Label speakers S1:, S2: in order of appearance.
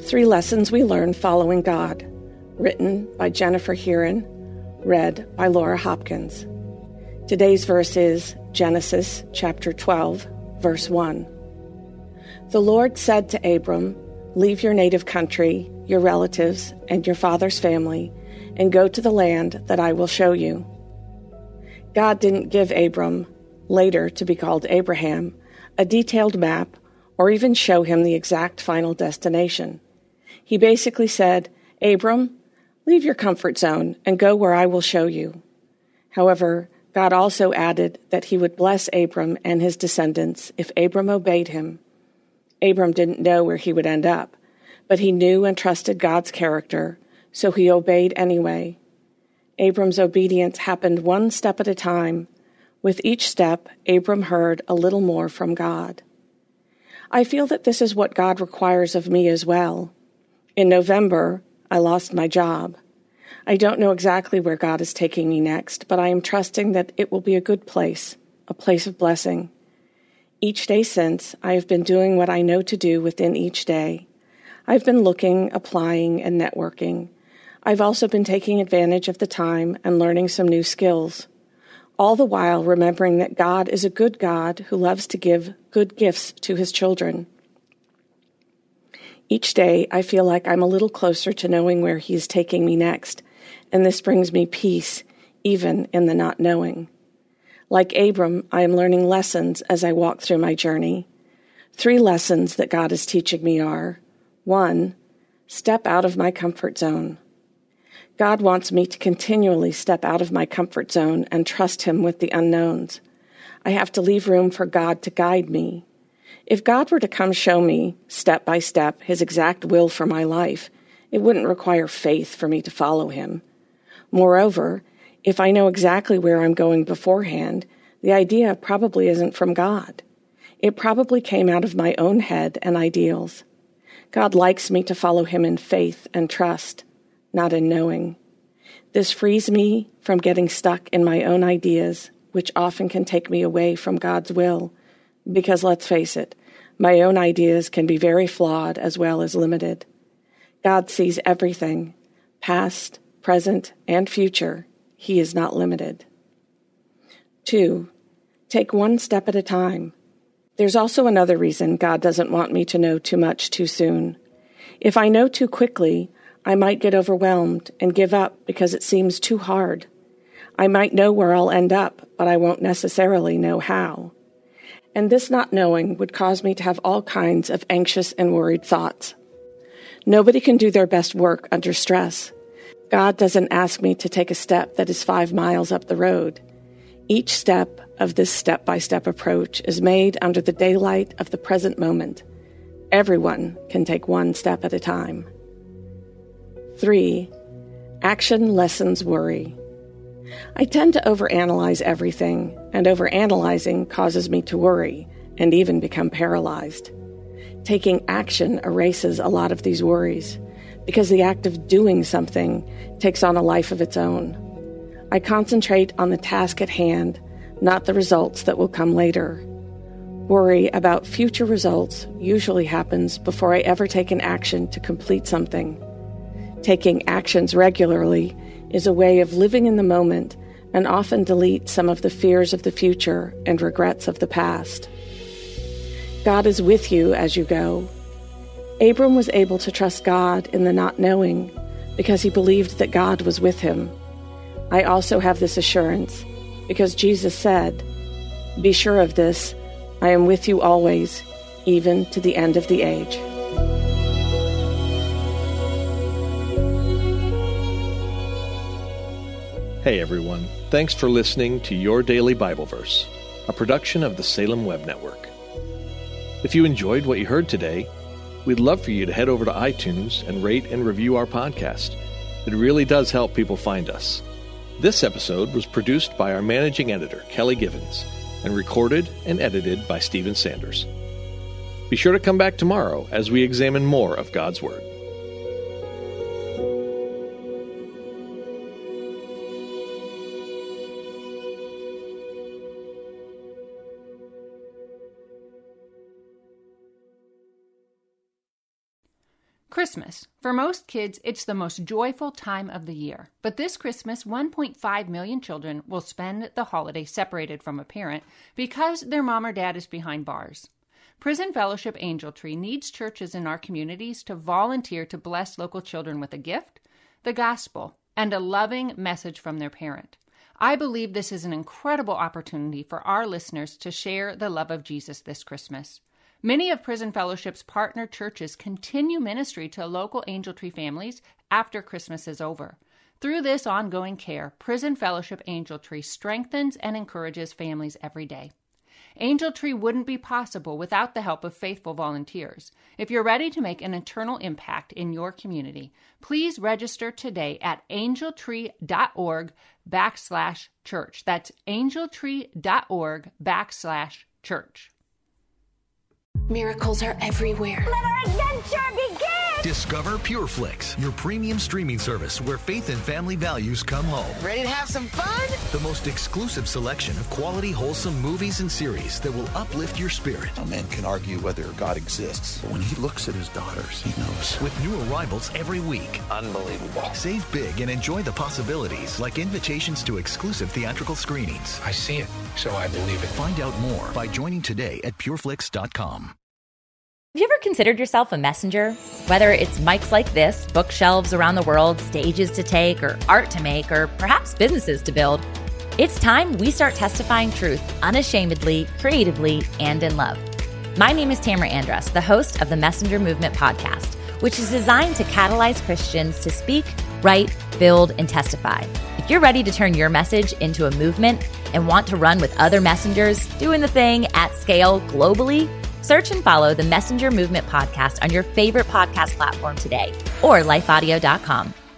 S1: 3 Lessons We Learn Following God, written by Jennifer Heron, read by Laura Hopkins. Today's verse is Genesis chapter 12, verse 1. The Lord said to Abram, "Leave your native country, your relatives, and your father's family, and go to the land that I will show you." God didn't give Abram, later to be called Abraham, a detailed map or even show him the exact final destination. He basically said, "Abram, leave your comfort zone and go where I will show you." However, God also added that he would bless Abram and his descendants if Abram obeyed him. Abram didn't know where he would end up, but he knew and trusted God's character, so he obeyed anyway. Abram's obedience happened one step at a time. With each step, Abram heard a little more from God. I feel that this is what God requires of me as well. In November, I lost my job. I don't know exactly where God is taking me next, but I am trusting that it will be a good place, a place of blessing. Each day since, I have been doing what I know to do within each day. I've been looking, applying, and networking. I've also been taking advantage of the time and learning some new skills, all the while remembering that God is a good God who loves to give good gifts to his children. Each day, I feel like I'm a little closer to knowing where he is taking me next, and this brings me peace, even in the not knowing. Like Abram, I am learning lessons as I walk through my journey. 3 lessons that God is teaching me are: 1, step out of my comfort zone. God wants me to continually step out of my comfort zone and trust him with the unknowns. I have to leave room for God to guide me. If God were to come show me, step by step, his exact will for my life, it wouldn't require faith for me to follow him. Moreover, if I know exactly where I'm going beforehand, the idea probably isn't from God. It probably came out of my own head and ideals. God likes me to follow him in faith and trust, not in knowing. This frees me from getting stuck in my own ideas, which often can take me away from God's will, because let's face it, my own ideas can be very flawed as well as limited. God sees everything, past, present, and future. He is not limited. 2, take one step at a time. There's also another reason God doesn't want me to know too much too soon. If I know too quickly, I might get overwhelmed and give up because it seems too hard. I might know where I'll end up, but I won't necessarily know how. And this not knowing would cause me to have all kinds of anxious and worried thoughts. Nobody can do their best work under stress. God doesn't ask me to take a step that is 5 miles up the road. Each step of this step-by-step approach is made under the daylight of the present moment. Everyone can take one step at a time. 3, action lessens worry. I tend to overanalyze everything, and overanalyzing causes me to worry and even become paralyzed. Taking action erases a lot of these worries, because the act of doing something takes on a life of its own. I concentrate on the task at hand, not the results that will come later. Worry about future results usually happens before I ever take an action to complete something. Taking actions regularly is a way of living in the moment and often deletes some of the fears of the future and regrets of the past. God is with you as you go. Abram was able to trust God in the not knowing because he believed that God was with him. I also have this assurance because Jesus said, "Be sure of this, I am with you always, even to the end of the age."
S2: Hey everyone, thanks for listening to Your Daily Bible Verse, a production of the Salem Web Network. If you enjoyed what you heard today, we'd love for you to head over to iTunes and rate and review our podcast. It really does help people find us. This episode was produced by our managing editor, Kelly Givens, and recorded and edited by Stephen Sanders. Be sure to come back tomorrow as we examine more of God's Word.
S3: Christmas. For most kids, it's the most joyful time of the year. But this Christmas, 1.5 million children will spend the holiday separated from a parent because their mom or dad is behind bars. Prison Fellowship Angel Tree needs churches in our communities to volunteer to bless local children with a gift, the gospel, and a loving message from their parent. I believe this is an incredible opportunity for our listeners to share the love of Jesus this Christmas. Many of Prison Fellowship's partner churches continue ministry to local Angel Tree families after Christmas is over. Through this ongoing care, Prison Fellowship Angel Tree strengthens and encourages families every day. Angel Tree wouldn't be possible without the help of faithful volunteers. If you're ready to make an eternal impact in your community, please register today at angeltree.org/church. That's angeltree.org/church.
S4: Miracles are everywhere.
S5: Let our adventure begin!
S6: Discover PureFlix, your premium streaming service where faith and family values come home.
S7: Ready to have some fun?
S6: The most exclusive selection of quality, wholesome movies and series that will uplift your spirit.
S8: A man can argue whether God exists, but when he looks at his daughters, he knows.
S6: With new arrivals every week.
S8: Unbelievable.
S6: Save big and enjoy the possibilities, like invitations to exclusive theatrical screenings.
S9: I see it, so I believe it.
S6: Find out more by joining today at pureflix.com.
S10: Have you ever considered yourself a messenger? Whether it's mics like this, bookshelves around the world, stages to take, or art to make, or perhaps businesses to build, it's time we start testifying truth unashamedly, creatively, and in love. My name is Tamara Andrus, the host of the Messenger Movement podcast, which is designed to catalyze Christians to speak, write, build, and testify. If you're ready to turn your message into a movement and want to run with other messengers doing the thing at scale globally, search and follow the Messenger Movement podcast on your favorite podcast platform today or lifeaudio.com.